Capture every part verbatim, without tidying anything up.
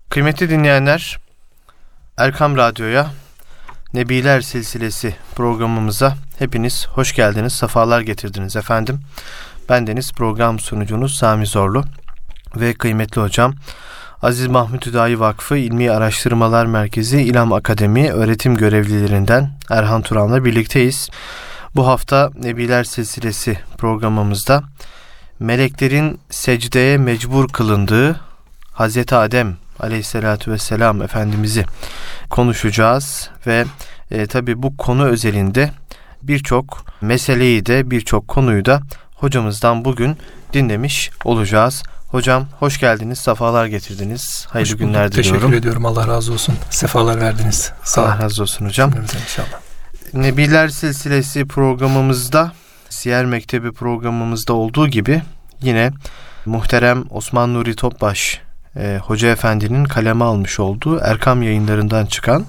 Kıymetli dinleyenler, Erkam Radyo'ya, Nebiler Silsilesi programımıza hepiniz hoş geldiniz, sefalar getirdiniz efendim. Bendeniz program sunucunuz Sami Zorlu ve kıymetli hocam Aziz Mahmut Hüdayi Vakfı İlmi Araştırmalar Merkezi İlham Akademi öğretim görevlilerinden Erhan Turan'la birlikteyiz. Bu hafta Nebiler Silsilesi programımızda meleklerin secdeye mecbur kılındığı Hazreti Adem Aleyhisselatü Vesselam Efendimiz'i konuşacağız ve e, tabi bu konu özelinde birçok meseleyi de birçok konuyu da hocamızdan bugün dinlemiş olacağız. Hocam hoş geldiniz, sefalar getirdiniz. Hayırlı hoş günler diliyorum. Teşekkür ediyorum, Allah razı olsun. Sefalar verdiniz. Sağ Allah razı olsun hocam. İnşallah. Nebiler Silsilesi programımızda, Siyer Mektebi programımızda olduğu gibi yine muhterem Osman Nuri Topbaş e, Hoca Efendi'nin kaleme almış olduğu Erkam Yayınlarından çıkan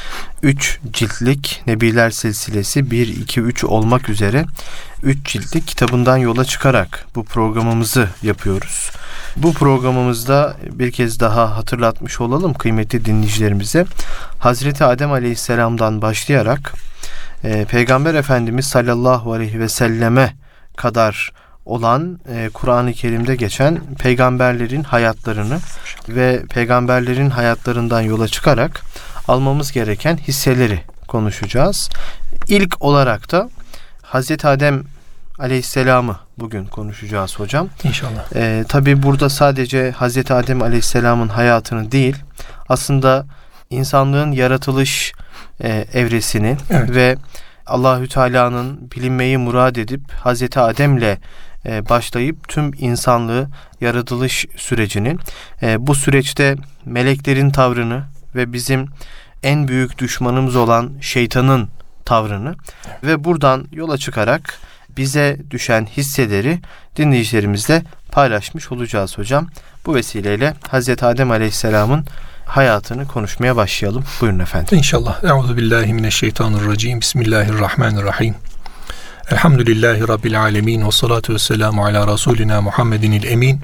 üç ciltlik Nebiler Silsilesi bir, iki, üç olmak üzere üç ciltlik kitabından yola çıkarak bu programımızı yapıyoruz. Bu programımızda bir kez daha hatırlatmış olalım kıymetli dinleyicilerimize. Hazreti Adem Aleyhisselam'dan başlayarak e, Peygamber Efendimiz sallallahu aleyhi ve selleme kadar olan e, Kur'an-ı Kerim'de geçen peygamberlerin hayatlarını ve peygamberlerin hayatlarından yola çıkarak almamız gereken hisseleri konuşacağız. İlk olarak da Hazreti Adem Aleyhisselam'ı bugün konuşacağız hocam. İnşallah. Ee, tabii burada sadece Hazreti Adem Aleyhisselam'ın hayatını değil, aslında insanlığın yaratılış e, evresini evet. ve Allahü Teala'nın bilinmeyi murad edip Hazreti Adem'le e, başlayıp tüm insanlığı yaratılış sürecini, e, bu süreçte meleklerin tavrını ve bizim en büyük düşmanımız olan şeytanın tavrını ve buradan yola çıkarak bize düşen hisseleri dinleyicilerimizle paylaşmış olacağız hocam. Bu vesileyle Hazreti Adem Aleyhisselam'ın hayatını konuşmaya başlayalım. Buyurun efendim. İnşallah. Euzubillahimineşşeytanirracim. Bismillahirrahmanirrahim. Elhamdülillahi Rabbil alemin. Ve salatu ve selamu ala Resulina Muhammedinil emin.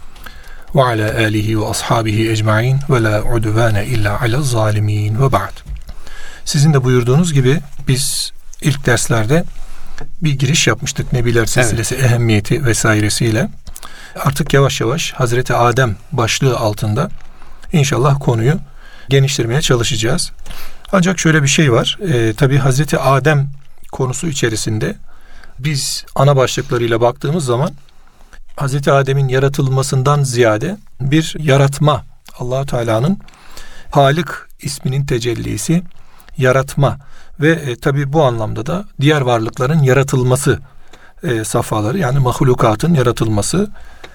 Ve ala alihi ve ashabihi ecmain. Ve la udvane illa ala zalimin. Ve ba'd. Sizin de buyurduğunuz gibi biz ilk derslerde bir giriş yapmıştık Nebiler Silsilesi evet. ehemmiyeti vesairesiyle. Artık yavaş yavaş Hazreti Adem başlığı altında İnşallah konuyu geniştirmeye çalışacağız. Ancak şöyle bir şey var. E, tabii Hazreti Adem konusu içerisinde biz ana başlıklarıyla baktığımız zaman Hazreti Adem'in yaratılmasından ziyade bir yaratma, Allah-u Teala'nın Halik isminin tecellisi, yaratma ve e, tabii bu anlamda da diğer varlıkların yaratılması e, safhaları, yani mahlukatın yaratılması,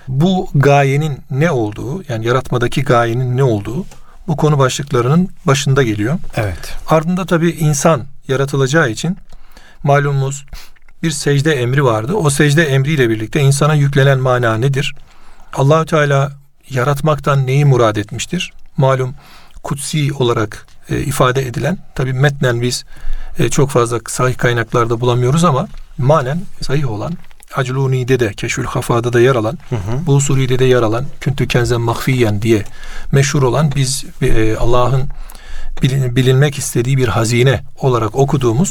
bu gayenin ne olduğu, yani yaratmadaki gayenin ne olduğu bu konu başlıklarının başında geliyor. Evet. Ardında tabii insan yaratılacağı için malumumuz bir secde emri vardı. O secde emriyle birlikte insana yüklenen mana nedir? Allah-u Teala yaratmaktan neyi murad etmiştir? Malum kutsi olarak e, ifade edilen, tabii metnen biz e, çok fazla sahih kaynaklarda bulamıyoruz ama manen sahih olan, Acluni'de de, Keşfül Hafa'da da yer alan, hı hı. Busuri'de de yer alan, Küntü Kenzen Mahfiyen diye meşhur olan, biz e, Allah'ın bilin, bilinmek istediği bir hazine olarak okuduğumuz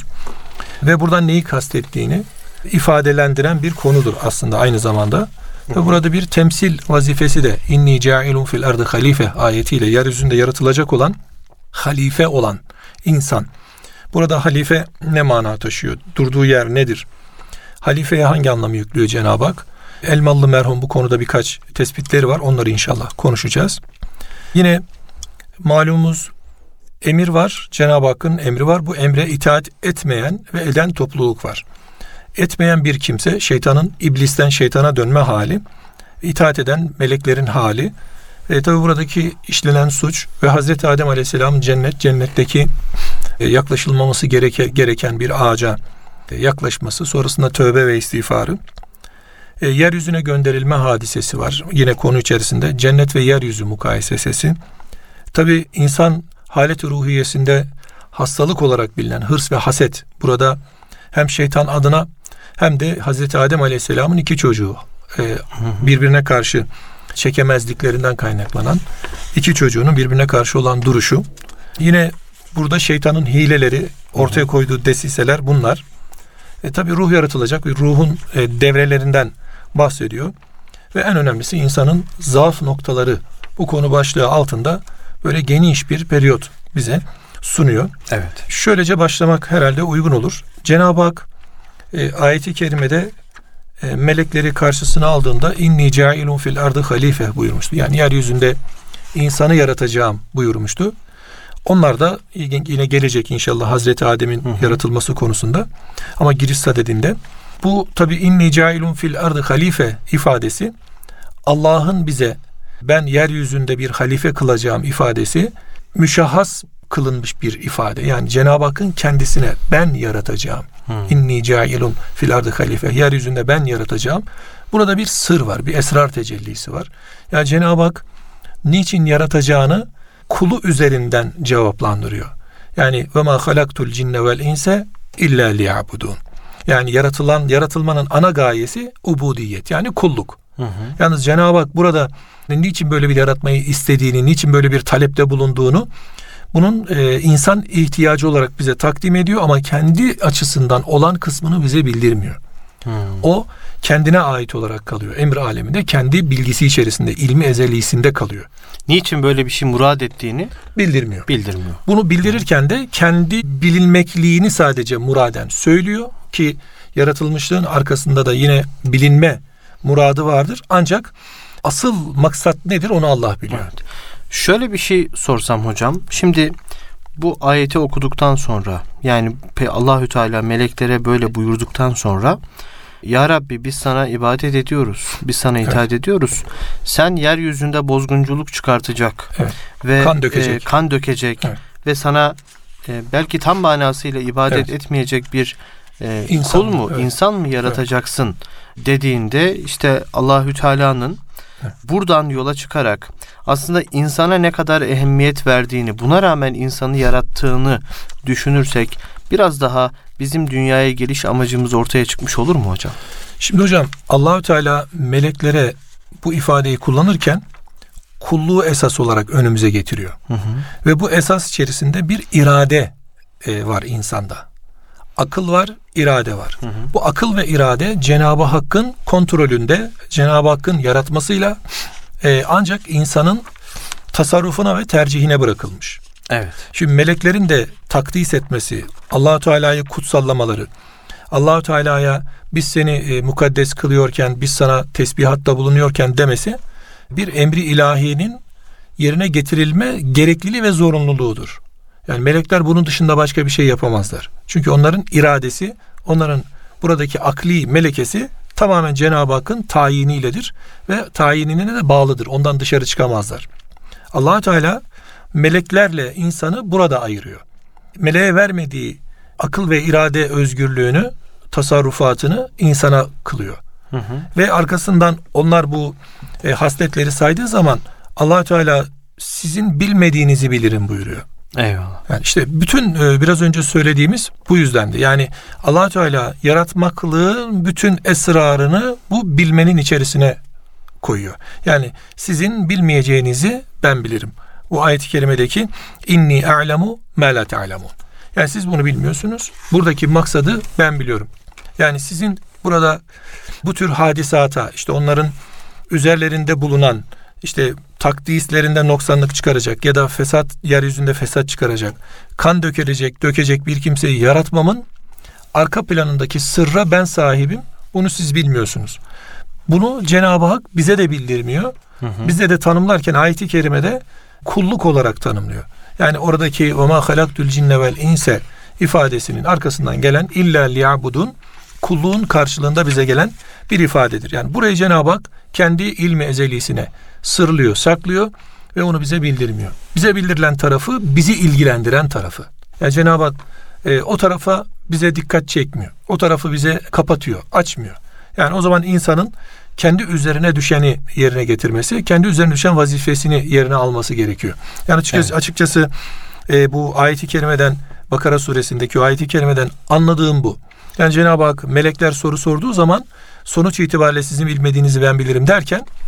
ve buradan neyi kastettiğini ifadelendiren bir konudur aslında aynı zamanda. Hı hı. Ve burada bir temsil vazifesi de inni cailun fil ardı halife ayetiyle yeryüzünde yaratılacak olan, halife olan insan. Burada halife ne mana taşıyor? Durduğu yer nedir? Halifeye hangi anlamı yüklüyor Cenab-ı Hak? Elmalı merhum bu konuda birkaç tespitleri var. Onları inşallah konuşacağız. Yine malumumuz emir var. Cenab-ı Hakk'ın emri var. Bu emre itaat etmeyen ve eden topluluk var. Etmeyen bir kimse şeytanın, iblisten şeytana dönme hali, itaat eden meleklerin hali. E, tabi buradaki işlenen suç ve Hazreti Adem Aleyhisselam cennet, cennetteki e, yaklaşılmaması gereke, gereken bir ağaca yaklaşması, sonrasında tövbe ve istiğfarı. E, yeryüzüne gönderilme hadisesi var. Yine konu içerisinde cennet ve yeryüzü mukayesesi. Tabi insan halet-i ruhiyesinde hastalık olarak bilinen hırs ve haset burada hem şeytan adına hem de Hazreti Adem Aleyhisselam'ın iki çocuğu e, birbirine karşı çekemezliklerinden kaynaklanan iki çocuğunun birbirine karşı olan duruşu. Yine burada şeytanın hileleri, ortaya koyduğu desiseler bunlar. E, tabii ruh yaratılacak ve ruhun e, devrelerinden bahsediyor. Ve en önemlisi insanın zaaf noktaları. Bu konu başlığı altında böyle geniş bir periyot bize sunuyor. Evet. Şöylece başlamak herhalde uygun olur. Cenab-ı Hak e, ayeti kerimede e, melekleri karşısına aldığında inni cailun fil ardı halife buyurmuştu. Yani yeryüzünde insanı yaratacağım buyurmuştu. Onlar da yine gelecek inşallah Hazreti Adem'in hı hı. yaratılması konusunda. Ama giriş sadedinde bu tabi inni cailun fil ardı halife ifadesi Allah'ın bize ben yeryüzünde bir halife kılacağım ifadesi müşahhas kılınmış bir ifade. Yani Cenab-ı Hakk'ın kendisine ben yaratacağım. Hmm. İnni cailun fil ardı halife. Yeryüzünde ben yaratacağım. Burada bir sır var. Bir esrar tecellisi var. Yani Cenab-ı Hak niçin yaratacağını kulu üzerinden cevaplandırıyor. Yani ve ma halaktul cinne vel inse illa liya'budun. Yani yaratılan yaratılmanın ana gayesi ubudiyet. Yani kulluk. Hı hı. Yalnız Cenab-ı Hak burada niçin böyle bir yaratmayı istediğini, niçin böyle bir talepte bulunduğunu bunun e, insan ihtiyacı olarak bize takdim ediyor ama kendi açısından olan kısmını bize bildirmiyor. Hmm. O kendine ait olarak kalıyor. Emir aleminde kendi bilgisi içerisinde, ilmi ezelisinde kalıyor. Niçin böyle bir şey murad ettiğini bildirmiyor. Bildirmiyor. Bunu bildirirken de kendi bilinmekliğini sadece muraden söylüyor ki yaratılmışlığın arkasında da yine bilinme muradı vardır. Ancak asıl maksat nedir onu Allah biliyor. Evet. Şöyle bir şey sorsam hocam. Şimdi bu ayeti okuduktan sonra yani Allahü Teala meleklere böyle buyurduktan sonra ya Rabbi biz sana ibadet ediyoruz. Biz sana itaat evet. ediyoruz. Sen yeryüzünde bozgunculuk çıkartacak evet. ve kan dökecek, e, kan dökecek evet. ve sana e, belki tam manasıyla ibadet evet. etmeyecek bir e, İnsan, kul mu, evet. insan mı yaratacaksın evet. dediğinde işte Allahü Teala'nın evet. buradan yola çıkarak aslında insana ne kadar ehemmiyet verdiğini, buna rağmen insanı yarattığını düşünürsek biraz daha bizim dünyaya geliş amacımız ortaya çıkmış olur mu hocam? Şimdi hocam Allahü Teala meleklere bu ifadeyi kullanırken kulluğu esas olarak önümüze getiriyor. Hı hı. Ve bu esas içerisinde bir irade e, var insanda. Akıl var, irade var. Hı hı. Bu akıl ve irade Cenab-ı Hakk'ın kontrolünde, Cenab-ı Hakk'ın yaratmasıyla e, ancak insanın tasarrufuna ve tercihine bırakılmış. Evet. Şimdi meleklerin de takdis etmesi, Allah-u Teala'yı kutsallamaları, Allah-u Teala'ya biz seni e, mukaddes kılıyorken, biz sana tesbihatta bulunuyorken demesi bir emri ilahinin yerine getirilme gerekliliği ve zorunluluğudur. Yani melekler bunun dışında başka bir şey yapamazlar. Çünkü onların iradesi, onların buradaki akli melekesi tamamen Cenab-ı Hakk'ın tayiniyledir ve tayinine de bağlıdır. Ondan dışarı çıkamazlar. Allah-u Teala meleklerle insanı burada ayırıyor. Meleğe vermediği akıl ve irade özgürlüğünü, tasarrufatını insana kılıyor. Hı hı. Ve arkasından onlar bu e, hasletleri saydığı zaman Allah Teala sizin bilmediğinizi bilirim buyuruyor. Eyvallah. Yani işte bütün e, biraz önce söylediğimiz bu yüzdendi. Yani Allah Teala yaratmaklığın bütün esrarını bu bilmenin içerisine koyuyor. Yani sizin bilmeyeceğinizi ben bilirim. Bu ayet-i kerimedeki inni a'lemu ma la ta'lemun. Yani siz bunu bilmiyorsunuz. Buradaki maksadı ben biliyorum. Yani sizin burada bu tür hadisata, işte onların üzerlerinde bulunan işte takdislerinde noksanlık çıkaracak ya da fesat, yeryüzünde fesat çıkaracak, kan dökecek, dökecek bir kimseyi yaratmamın arka planındaki sırra ben sahibim. Bunu siz bilmiyorsunuz. Bunu Cenab-ı Hak bize de bildirmiyor. Hı hı. Bize de tanımlarken ayet-i kerimede kulluk olarak tanımlıyor. Yani oradaki وَمَا خَلَقْتُ الْجِنَّ وَالْاِنْسَ ifadesinin arkasından gelen illa liya'budun, kulluğun karşılığında bize gelen bir ifadedir. Yani burayı Cenab-ı Hak kendi ilmi ezelisine sırlıyor, saklıyor ve onu bize bildirmiyor. Bize bildirilen tarafı bizi ilgilendiren tarafı. Yani Cenab-ı Hak e, o tarafa bize dikkat çekmiyor. O tarafı bize kapatıyor, açmıyor. Yani o zaman insanın kendi üzerine düşeni yerine getirmesi, kendi üzerine düşen vazifesini yerine alması gerekiyor. Yani açıkçası, evet. açıkçası e, bu ayet-i kerimeden, Bakara suresindeki o ayet-i kerimeden anladığım bu. Yani Cenab-ı Hak melekler soru sorduğu zaman sonuç itibariyle sizin bilmediğinizi ben bilirim derken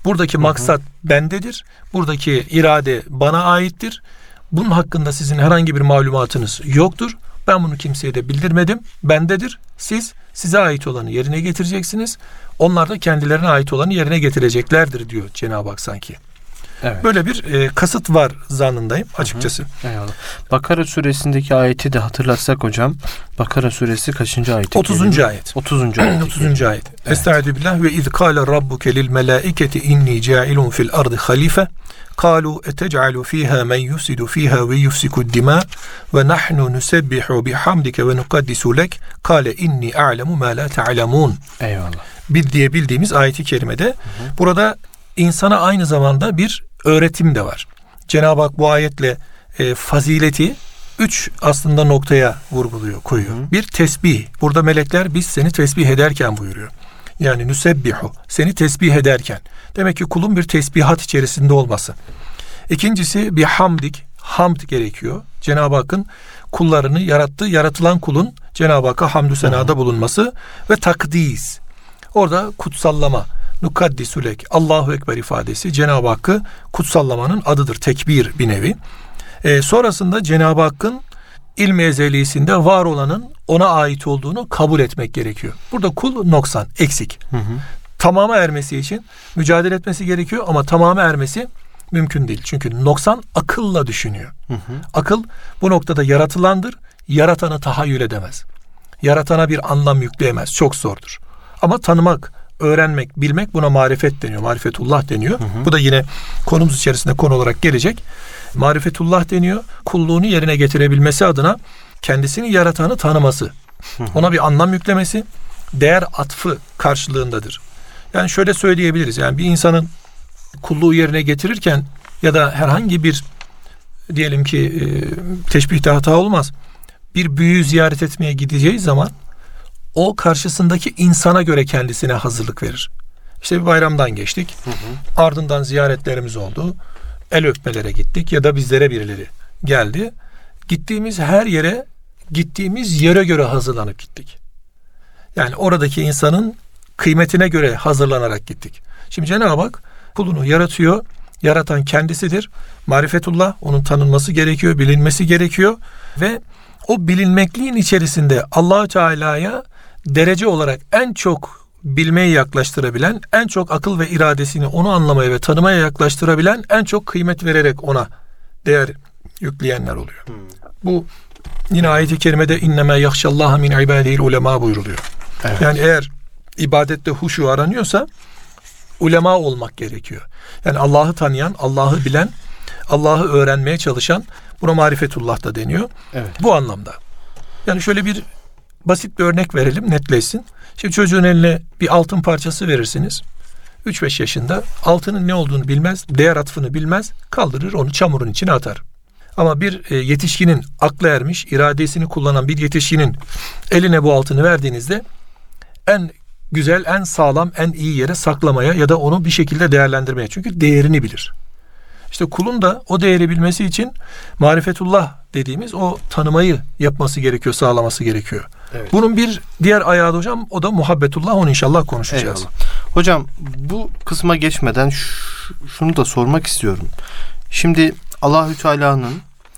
Buradaki maksat bendedir. Buradaki irade bana aittir. Bunun hakkında sizin herhangi bir malumatınız yoktur. Ben bunu kimseye de bildirmedim. Bendedir. Siz size ait olanı yerine getireceksiniz. Onlar da kendilerine ait olanı yerine getireceklerdir diyor Cenab-ı Hak sanki. Evet. Böyle bir e, kasıt var zannındayım açıkçası. Hı hı. Eyvallah. Bakara suresindeki ayeti de hatırlatsak hocam. Bakara suresi kaçıncı ayet? otuzuncu ayet. otuzuncu ayet. otuzuncu ayet. Evet. Estaizu billah ve iz kâle rabbuke lil melâiketi inni câilun fil ardı halife. قالوا أتجعل فيها من يفسد فيها ويفسك الدماء ونحن نسبح بحمدك ونقدس لك قال إني أعلم ما لا تعلمون. Eyvallah. Bil diye bildiğimiz ayeti kerimede hı hı. burada insana aynı zamanda bir öğretim de var. Cenab-ı Hak bu ayetle e, fazileti üç aslında noktaya vurguluyor, koyuyor. Hı hı. Bir tesbih. Burada melekler biz seni tesbih ederken buyuruyor. Yani nüsebbihu, seni tesbih ederken. Demek ki kulun bir tesbihat içerisinde olması. İkincisi bir hamdik, hamd gerekiyor. Cenab-ı Hakk'ın kullarını yarattığı, yaratılan kulun Cenab-ı Hakk'a hamdü senada bulunması ve takdis. Orada kutsallama, nukaddisulek, Allahu Ekber ifadesi Cenab-ı Hakk'ı kutsallamanın adıdır. Tekbir bir nevi. Ee, sonrasında Cenab-ı Hakk'ın ilmi ezelisinde var olanın ona ait olduğunu kabul etmek gerekiyor. Burada kul noksan, eksik. Hı hı. Tamama ermesi için mücadele etmesi gerekiyor ama tamama ermesi mümkün değil. Çünkü noksan akılla düşünüyor. Hı hı. Akıl bu noktada yaratılandır. Yaratanı tahayyül edemez. Yaratana bir anlam yükleyemez. Çok zordur. Ama tanımak, öğrenmek, bilmek buna marifet deniyor. Marifetullah deniyor. Hı hı. Bu da yine konumuz içerisinde konu olarak gelecek. Marifetullah deniyor. Kulluğunu yerine getirebilmesi adına kendisini yaratanı tanıması. Hı hı. Ona bir anlam yüklemesi, değer atfı karşılığındadır. Yani şöyle söyleyebiliriz. Yani bir insanın kulluğu yerine getirirken ya da herhangi bir diyelim ki e, teşbihte hata olmaz. Bir büyüğü ziyaret etmeye gideceği zaman o karşısındaki insana göre kendisine hazırlık verir. İşte bir bayramdan geçtik. Hı hı. Ardından ziyaretlerimiz oldu. El öpmelere gittik ya da bizlere birileri geldi. Gittiğimiz her yere gittiğimiz yere göre hazırlanıp gittik. Yani oradaki insanın kıymetine göre hazırlanarak gittik. Şimdi Cenab-ı Hak kulunu yaratıyor. Yaratan kendisidir. Marifetullah, onun tanınması gerekiyor, bilinmesi gerekiyor ve o bilinmekliğin içerisinde Allah-u Teala'ya derece olarak en çok bilmeye yaklaştırabilen, en çok akıl ve iradesini onu anlamaya ve tanımaya yaklaştırabilen, en çok kıymet vererek ona değer yükleyenler oluyor. Hmm. Bu yine ayet-i kerimede innema yahşallaha min ibadihil ulema buyuruluyor. Evet. Yani eğer ibadette huşu aranıyorsa ulema olmak gerekiyor. Yani Allah'ı tanıyan, Allah'ı bilen, Allah'ı öğrenmeye çalışan, buna marifetullah da deniyor. Evet. Bu anlamda. Yani şöyle bir basit bir örnek verelim, netleşsin. Şimdi çocuğun eline bir altın parçası verirsiniz. üç beş yaşında altının ne olduğunu bilmez, değer atfını bilmez, kaldırır onu çamurun içine atar. Ama bir e, yetişkinin aklı ermiş, iradesini kullanan bir yetişkinin eline bu altını verdiğinizde en güzel, en sağlam, en iyi yere saklamaya ya da onu bir şekilde değerlendirmeye. Çünkü değerini bilir. İşte kulun da o değeri bilmesi için marifetullah dediğimiz o tanımayı yapması gerekiyor, sağlaması gerekiyor. Evet. Bunun bir diğer ayağı da hocam, o da muhabbetullah, onu inşallah konuşacağız. Eyvallah. Hocam bu kısma geçmeden şunu da sormak istiyorum. Şimdi Allahü Teala'nın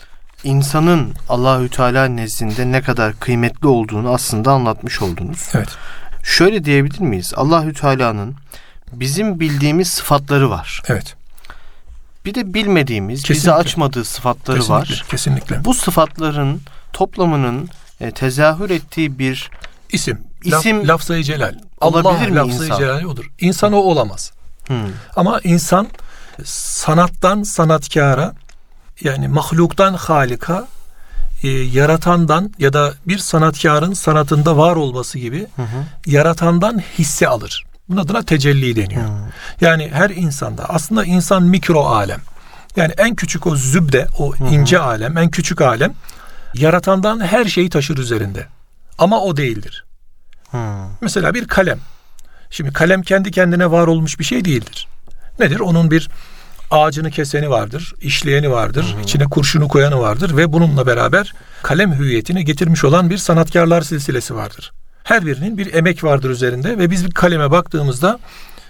insanın Allahü Teala nezdinde ne kadar kıymetli olduğunu aslında anlatmış oldunuz. Evet. Şöyle diyebilir miyiz? Allahü Teala'nın bizim bildiğimiz sıfatları var. Evet. Bir de bilmediğimiz, kesinlikle, bize açmadığı sıfatları kesinlikle, var. Kesinlikle. Bu sıfatların toplamının e, tezahür ettiği bir isim, isim laf, lafzayı celal. Olabilir Allah mi lafzayı insan? celal odur. İnsan o olamaz. Hmm. Ama insan sanattan sanatkara, yani mahluktan halika, e, yaratandan ya da bir sanatkarın sanatında var olması gibi hı hı. yaratandan hisse alır. Bunun adına tecelli deniyor. Hı. Yani her insanda aslında insan mikro alem. Yani en küçük o zübde, o hı hı. ince alem, en küçük alem yaratandan her şeyi taşır üzerinde. Ama o değildir. Hı. Mesela bir kalem. Şimdi kalem kendi kendine var olmuş bir şey değildir. Nedir? Onun bir ağacını keseni vardır, işleyeni vardır, hı hı. içine kurşunu koyanı vardır ve bununla beraber kalem hüviyetini getirmiş olan bir sanatkarlar silsilesi vardır. Her birinin bir emek vardır üzerinde ve biz bir kaleme baktığımızda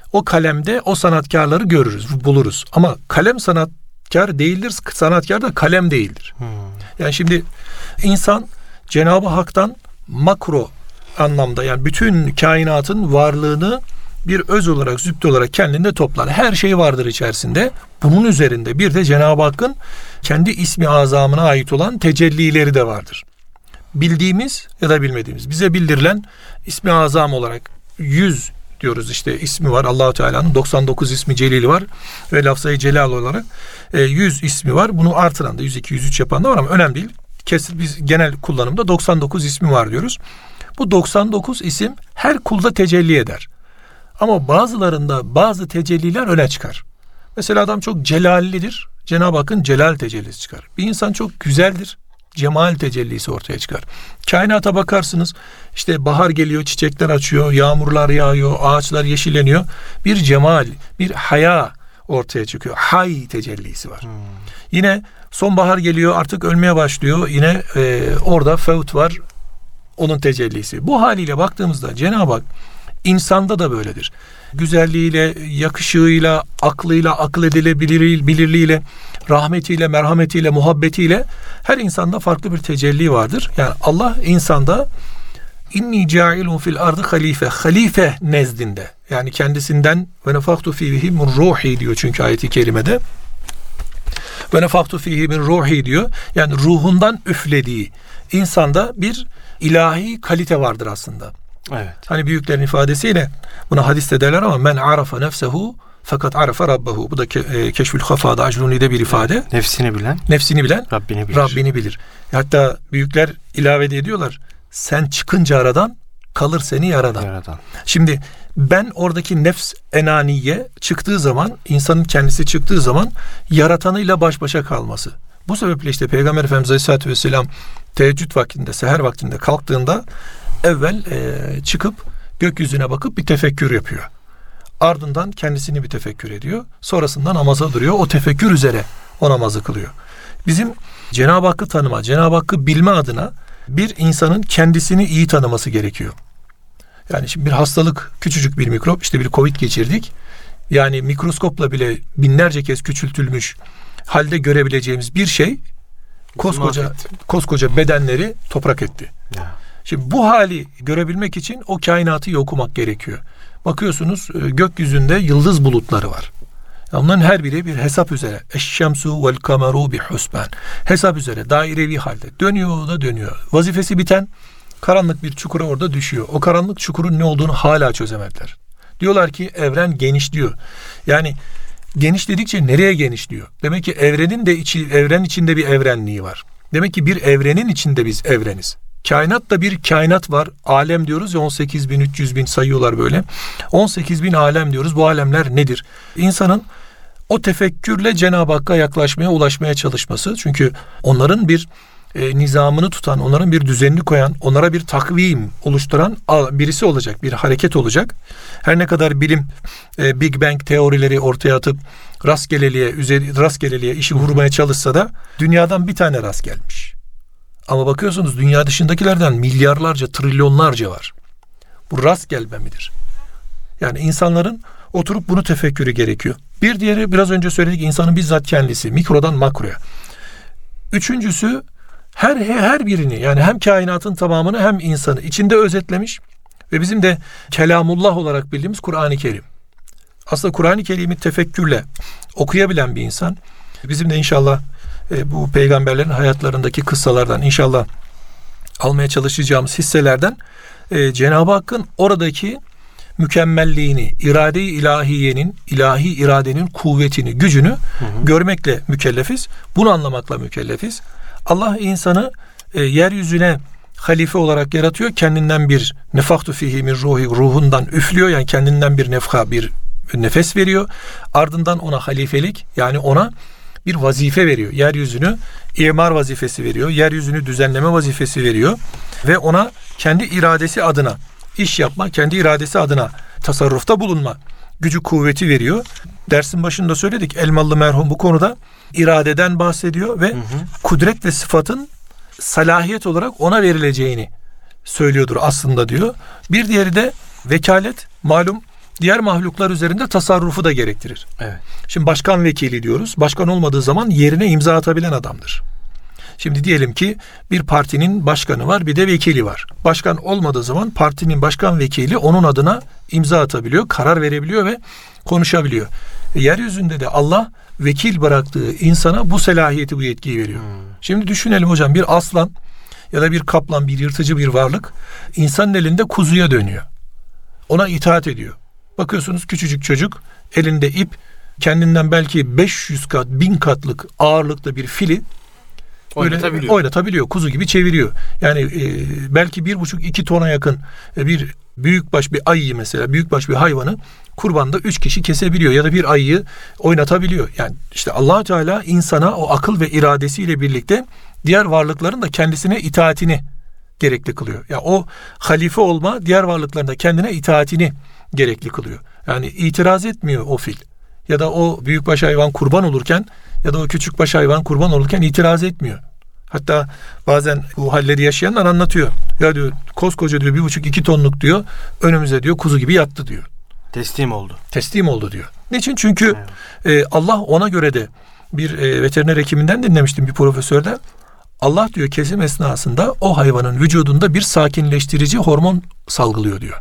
o kalemde o sanatkarları görürüz, buluruz. Ama kalem sanatkar değildir, sanatkar da kalem değildir. Hmm. Yani şimdi insan Cenab-ı Hak'tan makro anlamda, yani bütün kainatın varlığını bir öz olarak, zübt olarak kendinde toplar. Her şey vardır içerisinde. Bunun üzerinde bir de Cenab-ı Hakk'ın kendi ismi azamına ait olan tecellileri de vardır. Bildiğimiz ya da bilmediğimiz, bize bildirilen ismi azam olarak yüz diyoruz, işte ismi var. Allah-u Teala'nın doksan dokuz ismi celili var ve lafzayı celal olarak yüz ismi var. Bunu artıran da yüz iki, yüz üç yapan da var ama önemli değil. Kesin biz genel kullanımda doksan dokuz ismi var diyoruz. Bu doksan dokuz isim her kulda tecelli eder. Ama bazılarında bazı tecelliler öne çıkar. Mesela adam çok celallidir. Cenab-ı Hakk'ın celal tecellisi çıkar. Bir insan çok güzeldir. Cemal tecellisi ortaya çıkar. Kainata bakarsınız, işte bahar geliyor, çiçekler açıyor, yağmurlar yağıyor, ağaçlar yeşilleniyor. Bir cemal, bir haya ortaya çıkıyor. Hay tecellisi var. Hmm. Yine sonbahar geliyor, artık ölmeye başlıyor. Yine e, orada fevt var, onun tecellisi. Bu haliyle baktığımızda Cenab-ı Hak insanda da böyledir. Güzelliğiyle, yakışığıyla, aklıyla, akıl edilebilirliğiyle, rahmetiyle, merhametiyle, muhabbetiyle her insanda farklı bir tecelli vardır. Yani Allah insanda inni cailun fil ardı halife, halife nezdinde, yani kendisinden ve nefaktu fihi min ruhi diyor çünkü ayeti kerimede. Ve nefaktu fihi min ruhi diyor. Yani ruhundan üflediği insanda bir ilahi kalite vardır aslında. Evet. Hani büyüklerin ifadesiyle buna hadis derler ama men arafa nefsehu fakat arafa rabbehu. Bu da ke, e, Keşfül Hafa'da Acruni'de bir ifade. Nefsini bilen. Nefsini bilen Rabbini bilir. Rabbini bilir. Hatta büyükler ilave ediyorlar. Sen çıkınca aradan kalır seni yaradan. yaradan. Şimdi ben oradaki nefs enaniye çıktığı zaman, insanın kendisi çıktığı zaman yaratanıyla baş başa kalması. Bu sebeple işte Peygamber Efendimiz Aleyhisselatü Vesselam teheccüd vaktinde, seher vaktinde kalktığında evvel e, çıkıp gökyüzüne bakıp bir tefekkür yapıyor. Ardından kendisini bir tefekkür ediyor. Sonrasında namaza duruyor. O tefekkür üzere o namazı kılıyor. Bizim Cenab-ı Hakk'ı tanıma, Cenab-ı Hakk'ı bilme adına bir insanın kendisini iyi tanıması gerekiyor. Yani şimdi bir hastalık, küçücük bir mikrop, işte bir Covid geçirdik. Yani mikroskopla bile binlerce kez küçültülmüş halde görebileceğimiz bir şey koskoca koskoca bedenleri toprak etti. Ya. Şimdi bu hali görebilmek için o kainatı iyi okumak gerekiyor. Bakıyorsunuz gökyüzünde yıldız bulutları var. Onların her biri bir hesap üzere. Eşşemsu vel kameru bi husban. Hesap üzere, dairevi halde. Dönüyor da dönüyor. Vazifesi biten karanlık bir çukura orada düşüyor. O karanlık çukurun ne olduğunu hala çözemediler. Diyorlar ki evren genişliyor. Yani genişledikçe nereye genişliyor? Demek ki evrenin de içi, evren içinde bir evrenliği var. Demek ki bir evrenin içinde biz evreniz. Kainatta bir kainat var. Alem diyoruz ya, on sekiz bin üç yüz bin sayıyorlar böyle. on sekiz bin alem diyoruz. Bu alemler nedir? İnsanın o tefekkürle Cenab-ı Hakk'a yaklaşmaya, ulaşmaya çalışması. Çünkü onların bir e, nizamını tutan, onların bir düzenini koyan, onlara bir takvim oluşturan birisi olacak, bir hareket olacak. Her ne kadar bilim e, Big Bang teorileri ortaya atıp rastgeleliğe, üzeri, rastgeleliğe işi vurmaya çalışsa da dünyadan bir tane rast gelmiş. Ama bakıyorsunuz dünya dışındakilerden milyarlarca, trilyonlarca var. Bu rast gelme midir? Yani insanların oturup bunu tefekkürü gerekiyor. Bir diğeri biraz önce söyledik, insanın bizzat kendisi, mikrodan makroya. Üçüncüsü her her birini, yani hem kainatın tamamını hem insanı içinde özetlemiş ve bizim de kelamullah olarak bildiğimiz Kur'an-ı Kerim. Aslında Kur'an-ı Kerim'i tefekkürle okuyabilen bir insan, bizim de inşallah e, bu peygamberlerin hayatlarındaki kıssalardan inşallah almaya çalışacağımız hisselerden e, Cenab-ı Hakk'ın oradaki mükemmelliğini, irade-i ilahiyenin, ilahi iradenin kuvvetini, gücünü hı hı. görmekle mükellefiz. Bunu anlamakla mükellefiz. Allah insanı e, yeryüzüne halife olarak yaratıyor. Kendinden bir nefaktu fihi min ruhi, ruhundan üflüyor. Yani kendinden bir nefha, bir nefes veriyor. Ardından ona halifelik, yani ona bir vazife veriyor. Yeryüzünü imar vazifesi veriyor. Yeryüzünü düzenleme vazifesi veriyor. Ve ona kendi iradesi adına iş yapma, kendi iradesi adına tasarrufta bulunma gücü, kuvveti veriyor. Dersin başında söyledik. Elmalı merhum bu konuda iradeden bahsediyor ve hı hı. kudret ve sıfatın salahiyet olarak ona verileceğini söylüyordur aslında diyor. Bir diğeri de vekalet. Malum diğer mahluklar üzerinde tasarrufu da gerektirir. Evet. Şimdi başkan vekili diyoruz. Başkan olmadığı zaman yerine imza atabilen adamdır. Şimdi diyelim ki bir partinin başkanı var, bir de vekili var. Başkan olmadığı zaman partinin başkan vekili onun adına imza atabiliyor, karar verebiliyor ve konuşabiliyor. E, yeryüzünde de Allah vekil bıraktığı insana bu selahiyeti, bu yetkiyi veriyor. Hmm. Şimdi düşünelim hocam, bir aslan ya da bir kaplan, bir yırtıcı bir varlık insanın elinde kuzuya dönüyor. Ona itaat ediyor. Bakıyorsunuz küçücük çocuk elinde ip, kendinden belki beş yüz kat, bin katlık ağırlıkta bir fili oynatabiliyor. oynatabiliyor. Kuzu gibi çeviriyor. Yani e, belki bir buçuk iki tona yakın e, bir büyükbaş bir ayıyı, mesela büyükbaş bir hayvanı kurbanda üç kişi kesebiliyor ya da bir ayıyı oynatabiliyor. Yani işte Allah Teala insana o akıl ve iradesiyle birlikte diğer varlıkların da kendisine itaatini gerekli kılıyor. Ya yani o halife olma diğer varlıkların da kendine itaatini gerekli kılıyor. Yani itiraz etmiyor o fil. Ya da o büyükbaş hayvan kurban olurken ya da o küçükbaş hayvan kurban olurken itiraz etmiyor. Hatta bazen bu halleri yaşayanlar anlatıyor. Ya diyor, koskoca diyor bir buçuk iki tonluk diyor önümüze diyor kuzu gibi yattı diyor. Teslim oldu. Teslim oldu diyor. Niçin? Çünkü evet. e, Allah ona göre de bir e, veteriner hekiminden dinlemiştim, bir profesörden. Allah diyor kesim esnasında o hayvanın vücudunda bir sakinleştirici hormon salgılıyor diyor.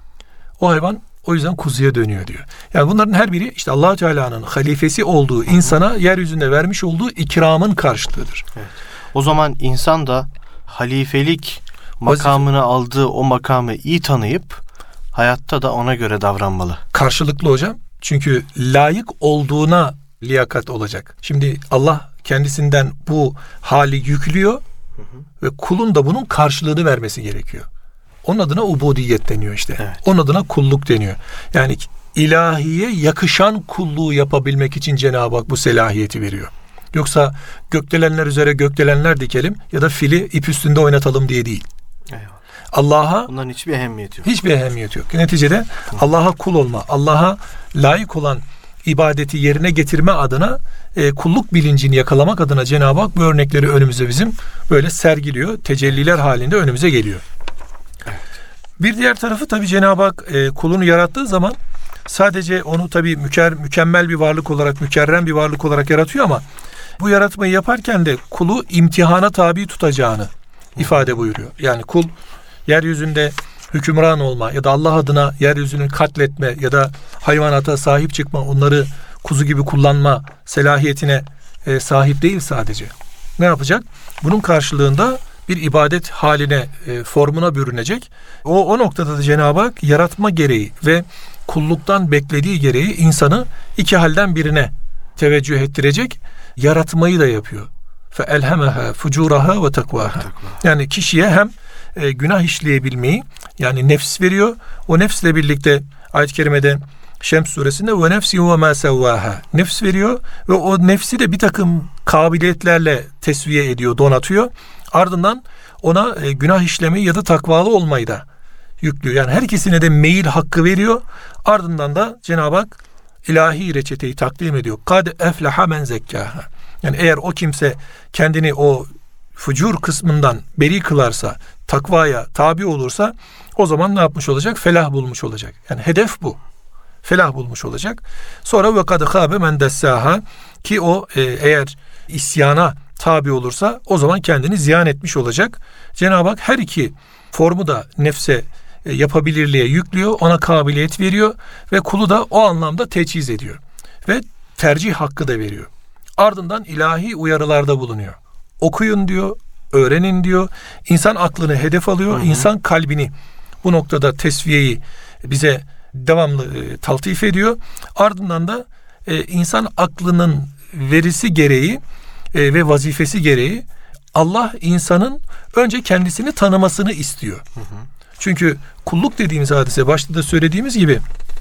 O hayvan o yüzden kuzuya dönüyor diyor. Yani bunların her biri işte Allah Teala'nın halifesi olduğu insana yeryüzünde vermiş olduğu ikramın karşılığıdır. Evet. O zaman insan da halifelik makamını Vazife. aldığı o makamı iyi tanıyıp hayatta da ona göre davranmalı. Karşılıklı hocam. Çünkü layık olduğuna liyakat olacak. Şimdi Allah kendisinden bu hali yüklüyor hı hı. ve kulun da bunun karşılığını vermesi gerekiyor. Onun adına ubudiyet deniyor işte. Evet. Onun adına kulluk deniyor. Yani ilahiye yakışan kulluğu yapabilmek için Cenab-ı Hak bu selahiyeti veriyor. Yoksa gökdelenler üzere gökdelenler dikelim ya da fili ip üstünde oynatalım diye değil. Eyvallah. Allah'a bunların hiçbir ehemmiyeti yok. Hiçbir ehemmiyeti yok. Neticede Allah'a kul olma, Allah'a layık olan ibadeti yerine getirme adına e, kulluk bilincini yakalamak adına Cenab-ı Hak bu örnekleri önümüze bizim böyle sergiliyor. Tecelliler halinde önümüze geliyor. Evet. Bir diğer tarafı tabii Cenab-ı Hak e, kulunu yarattığı zaman sadece onu tabii müker, mükemmel bir varlık olarak, mükerrem bir varlık olarak yaratıyor ama bu yaratmayı yaparken de kulu imtihana tabi tutacağını Hı. ifade buyuruyor. Yani kul yeryüzünde hükümran olma ya da Allah adına yeryüzünü katletme ya da hayvanata sahip çıkma, onları kuzu gibi kullanma selahiyetine e, sahip değil sadece. Ne yapacak? Bunun karşılığında bir ibadet haline, e, formuna bürünecek. O, o noktada da Cenab-ı Hak yaratma gereği ve kulluktan beklediği gereği insanı iki halden birine teveccüh ettirecek. Yaratmayı da yapıyor. فَاَلْهَمَهَا فُجُورَهَا وَتَقْوَاهَا Yani kişiye hem e, günah işleyebilmeyi, yani nefs veriyor. O nefsle birlikte ayet-i kerimede Şems suresinde وَنَفْسِ وَمَا سَوَّاهَا nefs veriyor ve o nefsi de bir takım kabiliyetlerle tesviye ediyor, donatıyor. Ardından ona e, günah işlemeyi ya da takvalı olmayı da yüklüyor. Yani her ikisine de meyil hakkı veriyor. Ardından da Cenab-ı Hak ilahi reçeteyi takdim ediyor. قَدْ اَفْلَحَ مَنْ زَكَّاهَا Yani eğer o kimse kendini o fucur kısmından beri kılarsa, takvaya tabi olursa o zaman ne yapmış olacak? Felah bulmuş olacak. Yani hedef bu. Felah bulmuş olacak. Sonra وَقَدْ خَابَ مَنْ دَسَّاهَا ki o e, eğer isyana tabi olursa o zaman kendini ziyan etmiş olacak. Cenab-ı Hak her iki formu da nefse e, yapabilirliğe yüklüyor, ona kabiliyet veriyor ve kulu da o anlamda teçhiz ediyor. Ve tercih hakkı da veriyor. Ardından ilahi uyarılarda bulunuyor. Okuyun diyor, öğrenin diyor. İnsan aklını hedef alıyor, hı hı. insan kalbini bu noktada tesviyeyi bize devamlı e, taltif ediyor. Ardından da e, insan aklının verisi gereği e, ve vazifesi gereği Allah insanın önce kendisini tanımasını istiyor. Hı hı. Çünkü kulluk dediğimiz hadise başta da söylediğimiz gibi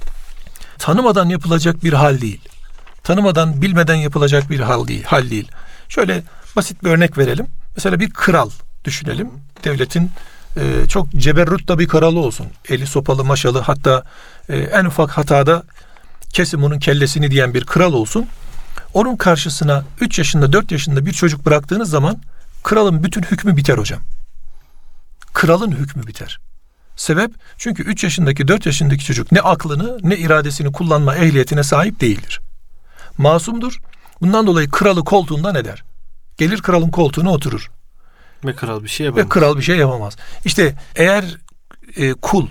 tanımadan yapılacak bir hal değil. Tanımadan, bilmeden yapılacak bir hal değil. Hal değil. Şöyle basit bir örnek verelim. Mesela bir kral düşünelim. Devletin e, çok ceberrut da bir kralı olsun. Eli sopalı, maşalı, hatta e, en ufak hatada kesin bunun kellesini diyen bir kral olsun. Onun karşısına üç yaşında, dört yaşında bir çocuk bıraktığınız zaman kralın bütün hükmü biter hocam. Kralın hükmü biter. Sebep, çünkü üç yaşındaki, dört yaşındaki çocuk ne aklını ne iradesini kullanma ehliyetine sahip değildir. Masumdur. Bundan dolayı kralı koltuğundan eder. Gelir kralın koltuğuna oturur. Ve kral bir şey yapamaz. Ve kral bir şey yapamaz. İşte eğer e, kul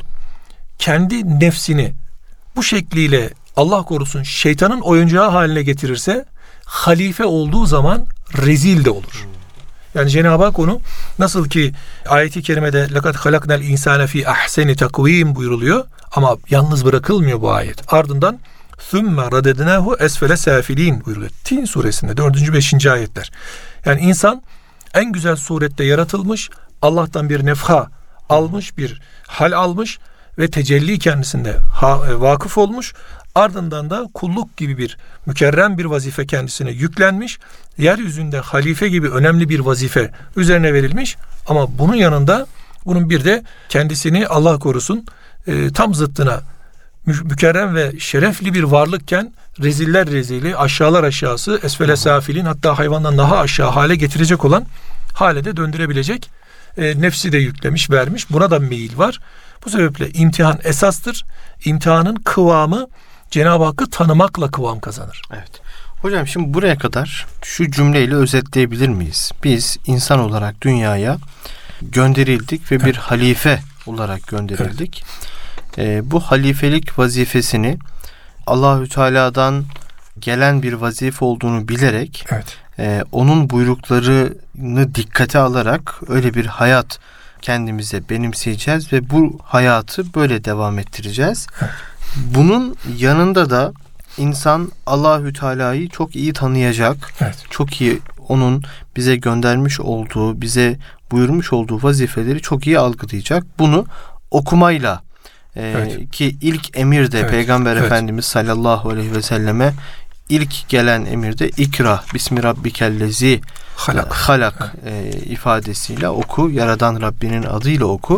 kendi nefsini bu şekliyle, Allah korusun, şeytanın oyuncağı haline getirirse, halife olduğu zaman rezil de olur. Yani Cenab-ı Hak onu, nasıl ki ayet-i kerimede لَقَدْ خَلَقْنَا الْاِنْسَانَ ف۪ي اَحْسَنِ تَقْو۪يمٍ buyuruluyor. Ama yalnız bırakılmıyor bu ayet. Ardından ثُمَّ رَدَدْنَاهُ esfele سَافِل۪ينَ buyuruluyor. Tin suresinde dördüncü beşinci ayetler. Yani insan en güzel surette yaratılmış, Allah'tan bir nefha almış, bir hal almış ve tecelli kendisinde ha, vakıf olmuş. Ardından da kulluk gibi bir mükerrem bir vazife kendisine yüklenmiş. Yeryüzünde halife gibi önemli bir vazife üzerine verilmiş. Ama bunun yanında bunun bir de kendisini, Allah korusun, e, tam zıttına mü- mükerrem ve şerefli bir varlıkken reziller rezili, aşağılar aşağısı, esfele safilin, hatta hayvandan daha aşağı hale getirecek olan hale de döndürebilecek e, nefsi de yüklemiş, vermiş. Buna da meyil var. Bu sebeple imtihan esastır. İmtihanın kıvamı Cenab-ı Hakk'ı tanımakla kıvam kazanır. Evet. Hocam şimdi buraya kadar şu cümleyle özetleyebilir miyiz? Biz insan olarak dünyaya gönderildik ve evet. bir halife olarak gönderildik. Evet. Ee, bu halifelik vazifesini Allahü Teala'dan gelen bir vazife olduğunu bilerek, evet. e, onun buyruklarını dikkate alarak öyle bir hayat kendimize benimseyeceğiz ve bu hayatı böyle devam ettireceğiz. Evet. Bunun yanında da insan Allahü Teala'yı çok iyi tanıyacak. Evet. Çok iyi onun bize göndermiş olduğu, bize buyurmuş olduğu vazifeleri çok iyi algılayacak. Bunu okumayla e, evet. ki ilk emir de evet. Peygamber evet. Efendimiz sallallahu aleyhi ve selleme ilk gelen emirde ikra bismi rabbikellezi halak, halak e, ifadesiyle oku, yaradan Rabbinin adıyla oku.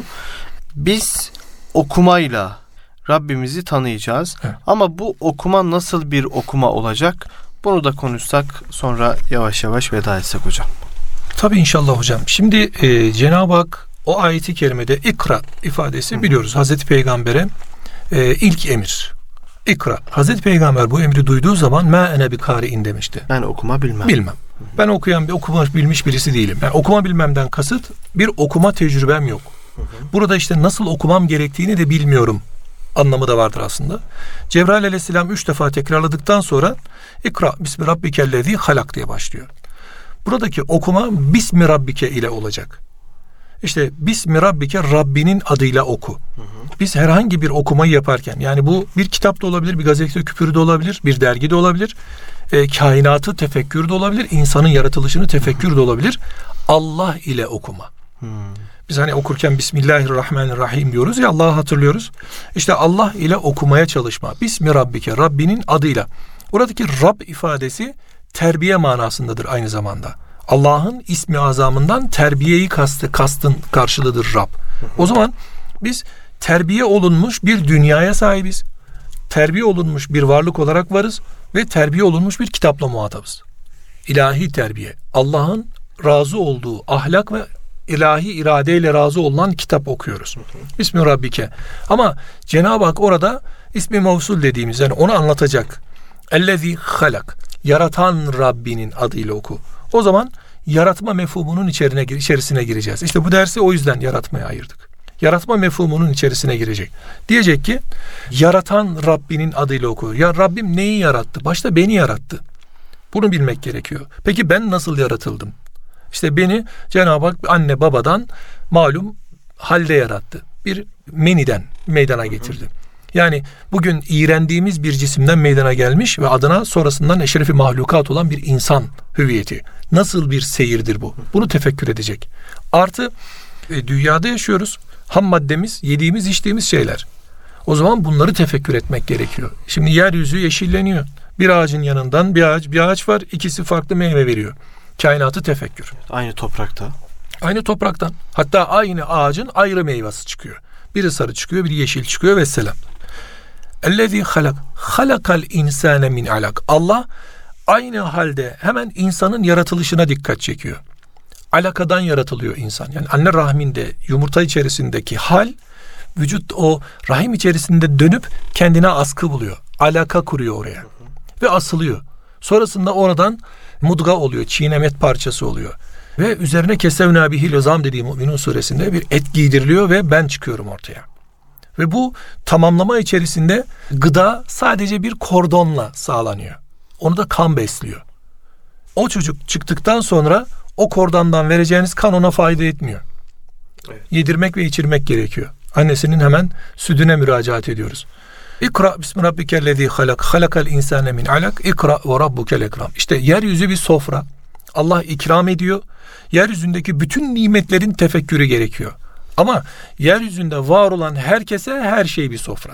Biz okumayla Rabbimizi tanıyacağız. Evet. Ama bu okuma nasıl bir okuma olacak? Bunu da konuşsak, sonra yavaş yavaş veda etsek hocam. Tabii inşallah hocam. Şimdi e, Cenab-ı Hak o ayeti kerimede ikra ifadesi, biliyoruz. Hazreti Peygamber'e e, ilk emir. İkra. Hazreti Peygamber bu emri duyduğu zaman ma ene bi kari'in demişti. Ben okuma bilmem. Bilmem. Ben okuyan bir okuma bilmiş birisi değilim. Yani okuma bilmemden kasıt, bir okuma tecrübem yok. Hı hı. Burada işte nasıl okumam gerektiğini de bilmiyorum anlamı da vardır aslında. Cebrail aleyhisselam üç defa tekrarladıktan sonra ikra bismi rabbikellezi halak diye başlıyor. Buradaki okuma bismi rabbike ile olacak. İşte bismi rabbike, Rabbinin adıyla oku. Hı hı. Biz herhangi bir okumayı yaparken, yani bu bir kitap da olabilir, bir gazete küpürü de olabilir, bir dergi de olabilir, e, kainatı tefekkür de olabilir, insanın yaratılışını tefekkür de olabilir. Allah ile okuma. Hı. Biz hani okurken Bismillahirrahmanirrahim diyoruz ya, Allah'ı hatırlıyoruz. İşte Allah ile okumaya çalışma. Bismi rabbike, Rabbinin adıyla. Buradaki Rab ifadesi terbiye manasındadır aynı zamanda. Allah'ın ismi azamından terbiyeyi kastı, kastın karşılığıdır Rab. O zaman biz terbiye olunmuş bir dünyaya sahibiz. Terbiye olunmuş bir varlık olarak varız ve terbiye olunmuş bir kitapla muhatabız. İlahi terbiye. Allah'ın razı olduğu ahlak ve ilahi iradeyle razı olunan kitap okuyoruz. Bismi Rabbike. Ama Cenab-ı Hak orada ismi mevsul dediğimiz, yani onu anlatacak. Ellezî halak. Yaratan Rabbinin adıyla oku. O zaman yaratma mefhumunun içerine, içerisine gireceğiz. İşte bu dersi o yüzden yaratmaya ayırdık. Yaratma mefhumunun içerisine girecek. Diyecek ki yaratan Rabbinin adıyla oku. Ya Rabbim neyi yarattı? Başta beni yarattı. Bunu bilmek gerekiyor. Peki ben nasıl yaratıldım? İşte beni Cenab-ı Hak anne babadan malum halde yarattı. Bir meniden meydana getirdi. Yani bugün iğrendiğimiz bir cisimden meydana gelmiş ve adına sonrasından eşrefi mahlukat olan bir insan hüviyeti. Nasıl bir seyirdir bu? Bunu tefekkür edecek. Artı e, dünyada yaşıyoruz. Ham maddemiz, yediğimiz, içtiğimiz şeyler. O zaman bunları tefekkür etmek gerekiyor. Şimdi yeryüzü yeşilleniyor. Bir ağacın yanından bir ağaç, bir ağaç var. İkisi farklı meyve veriyor. Kainatı tefekkür. Aynı toprakta. Aynı topraktan. Hatta aynı ağacın ayrı meyvesi çıkıyor. Biri sarı çıkıyor, biri yeşil çıkıyor vesselam. Ellezî halak. Halakal insâne min alak. Allah aynı halde hemen insanın yaratılışına dikkat çekiyor. Alakadan yaratılıyor insan. Yani anne rahminde, yumurta içerisindeki hal Vücut o rahim içerisinde dönüp kendine askı buluyor. Alaka kuruyor oraya. Ve asılıyor. Sonrasında oradan mudga oluyor. Çiğnem et parçası oluyor. Ve üzerine kesevna bihil özam dediği Mü'minun suresinde bir et giydiriliyor ve ben çıkıyorum ortaya. Ve bu tamamlama içerisinde gıda sadece bir kordonla sağlanıyor. Onu da kan besliyor. O çocuk çıktıktan sonra o kordondan vereceğiniz kan ona fayda etmiyor. Evet. Yedirmek ve içirmek gerekiyor. Annesinin hemen sütüne müracaat ediyoruz. İkra bismi rabbikellezî halak, halakal insâne min alak, ikra ve rabbukel ekram. İşte yeryüzü bir sofra. Allah ikram ediyor. Yeryüzündeki bütün nimetlerin tefekkürü gerekiyor. Ama yeryüzünde var olan herkese her şey bir sofra.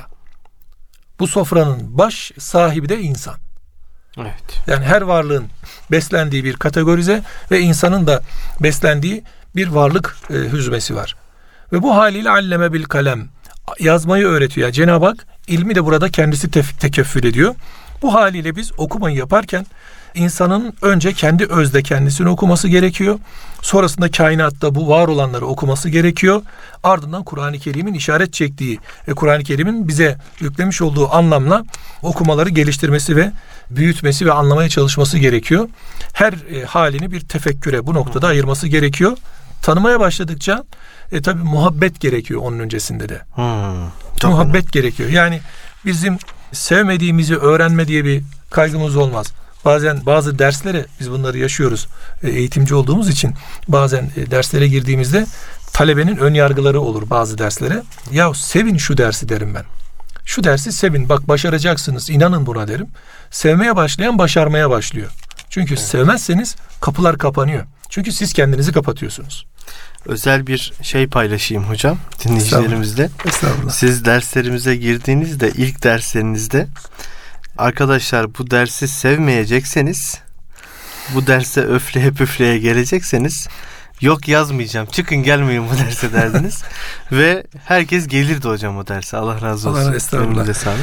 Bu sofranın baş sahibi de insan. Evet. Yani her varlığın beslendiği bir kategorize ve insanın da beslendiği bir varlık e, hüzmesi var. Ve bu haliyle alleme bil kalem, yazmayı öğretiyor. Yani Cenab-ı Hak ilmi de burada kendisi te- tekeffül ediyor. Bu haliyle biz okumayı yaparken insanın önce kendi özde kendisini okuması gerekiyor. Sonrasında kainatta bu var olanları okuması gerekiyor. Ardından Kur'an-ı Kerim'in işaret çektiği ve Kur'an-ı Kerim'in bize yüklemiş olduğu anlamla okumaları geliştirmesi ve büyütmesi ve anlamaya çalışması gerekiyor. Her e, halini bir tefekküre bu noktada ayırması gerekiyor. Tanımaya başladıkça e, tabii muhabbet gerekiyor onun öncesinde de. Hmm, muhabbet önemli. Gerekiyor. Yani bizim sevmediğimizi öğrenme diye bir kaygımız olmaz. Bazen bazı derslere biz bunları yaşıyoruz. E, eğitimci olduğumuz için bazen e, derslere girdiğimizde talebenin ön yargıları olur bazı derslere. Ya sevin şu dersi derim ben. Şu dersi sevin. Bak başaracaksınız. İnanın buna derim. Sevmeye başlayan başarmaya başlıyor. Çünkü evet. Sevmezseniz kapılar kapanıyor. Çünkü siz kendinizi kapatıyorsunuz. Özel bir şey paylaşayım hocam dinleyicilerimizle. Estağfurullah. Siz derslerimize girdiğinizde ilk derslerinizde arkadaşlar bu dersi sevmeyecekseniz, bu derse öfleye püfleye gelecekseniz yok yazmayacağım, çıkın gelmeyin bu derse derdiniz. Ve herkes gelirdi hocam o derse. Allah razı olsun. Allah estağfurullah. Sağlık.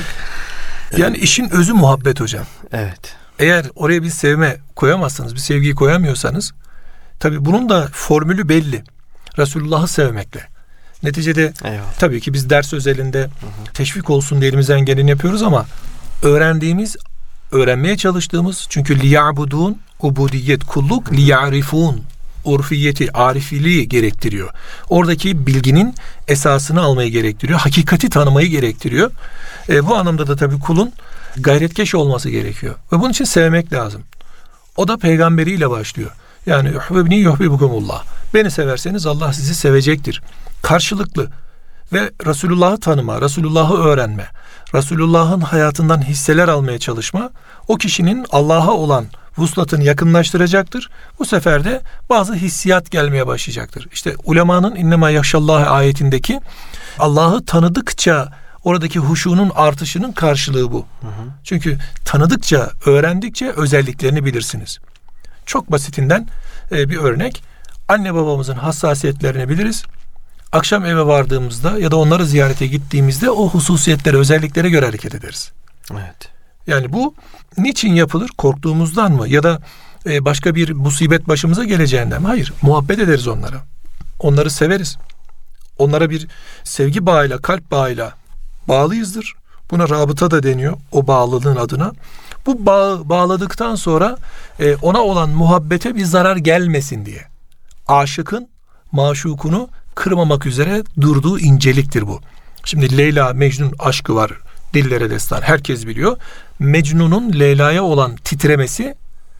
Yani evet. işin özü muhabbet hocam. Evet. Eğer oraya bir sevme koyamazsanız, bir sevgiyi koyamıyorsanız, tabii bunun da formülü belli. Resulullah'ı sevmekle. Neticede eyvallah. Tabii ki biz ders özelinde hı hı. teşvik olsun diye elimizden geleni yapıyoruz ama öğrendiğimiz, öğrenmeye çalıştığımız, çünkü liya'budun, ubudiyet, kulluk, liya'rifun, urfiyeti, arifiliği gerektiriyor. Oradaki bilginin esasını almayı gerektiriyor. Hakikati tanımayı gerektiriyor. E, bu anlamda da tabii kulun gayretkeş olması gerekiyor. Ve bunun için sevmek lazım. O da peygamberiyle başlıyor. Yani yuhbibni yuhbibukumullah. Beni severseniz Allah sizi sevecektir. Karşılıklı. Ve Resulullah'ı tanıma, Resulullah'ı öğrenme, Resulullah'ın hayatından hisseler almaya çalışma, o kişinin Allah'a olan vuslatını yakınlaştıracaktır. Bu sefer de bazı hissiyat gelmeye başlayacaktır. İşte ulemanın innema yahşallâhe ayetindeki Allah'ı tanıdıkça oradaki huşunun artışının karşılığı bu. Hı hı. Çünkü tanıdıkça, öğrendikçe özelliklerini bilirsiniz. Çok basitinden e, bir örnek. Anne babamızın hassasiyetlerini biliriz. Akşam eve vardığımızda ya da onları ziyarete gittiğimizde o hususiyetlere, özelliklere göre hareket ederiz. Evet. Yani bu niçin yapılır? Korktuğumuzdan mı? Ya da e, başka bir musibet başımıza geleceğinden mi? Hayır. Muhabbet ederiz onlara. Onları severiz. Onlara bir sevgi bağıyla, kalp bağıyla bağlıyızdır. Buna rabıta da deniyor. O bağlılığın adına. Bu bağı bağladıktan sonra e, ona olan muhabbete bir zarar gelmesin diye. Aşıkın maşukunu kırmamak üzere durduğu inceliktir bu. Şimdi Leyla Mecnun aşkı var. Dillere destan. Herkes biliyor. Mecnun'un Leyla'ya olan titremesi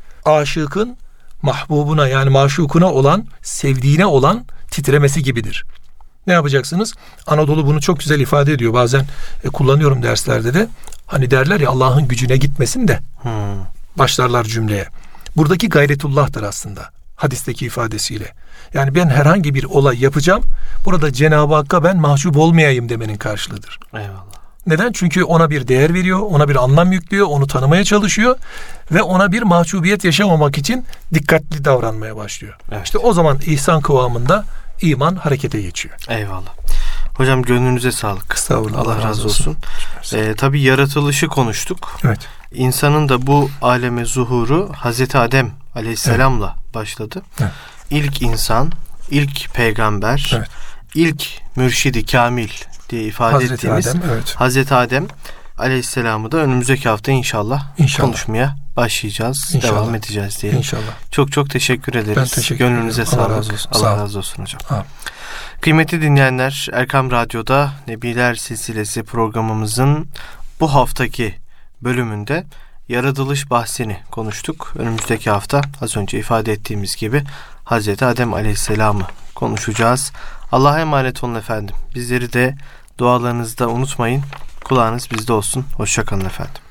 aşıkın mahbubuna yani maşukuna olan, sevdiğine olan titremesi gibidir. Ne yapacaksınız? Anadolu bunu çok güzel ifade ediyor. Bazen e, kullanıyorum derslerde de. Hani derler ya Allah'ın gücüne gitmesin de hmm. başlarlar cümleye. Buradaki gayretullah'tır aslında. Hadisteki ifadesiyle. Yani ben herhangi bir olay yapacağım. Burada Cenab-ı Hakk'a ben mahcup olmayayım demenin karşılığıdır. Eyvallah. Neden? Çünkü ona bir değer veriyor, ona bir anlam yüklüyor, onu tanımaya çalışıyor ve ona bir mahcubiyet yaşamamak için dikkatli davranmaya başlıyor. Evet. İşte o zaman ihsan kıvamında iman harekete geçiyor. Eyvallah. Hocam gönlünüze sağlık. Estağfurullah. Allah, Allah razı olsun. olsun. Ee, tabii yaratılışı konuştuk. Evet. İnsanın da bu aleme zuhuru Hazreti Adem Aleyhisselam'la evet. başladı. Evet. İlk insan, ilk peygamber, evet. ilk mürşidi kamil diye ifade Hazreti ettiğimiz Adem, evet. Hazreti Adem Aleyhisselam'ı da önümüzdeki hafta inşallah, inşallah. konuşmaya başlayacağız. İnşallah. Devam edeceğiz diye. İnşallah. Çok çok teşekkür ederiz. Ben teşekkür Gönlünüze ederim. sağlık. Allah razı olsun. Allah razı olsun hocam. Ha. Kıymetli dinleyenler, Erkam Radyo'da Nebiler Silsilesi programımızın bu haftaki bölümünde yaratılış bahsini konuştuk. Önümüzdeki hafta az önce ifade ettiğimiz gibi Hazreti Adem Aleyhisselam'ı konuşacağız. Allah'a emanet olun efendim. Bizleri de dualarınızda unutmayın. Kulağınız bizde olsun. Hoşça kalın efendim.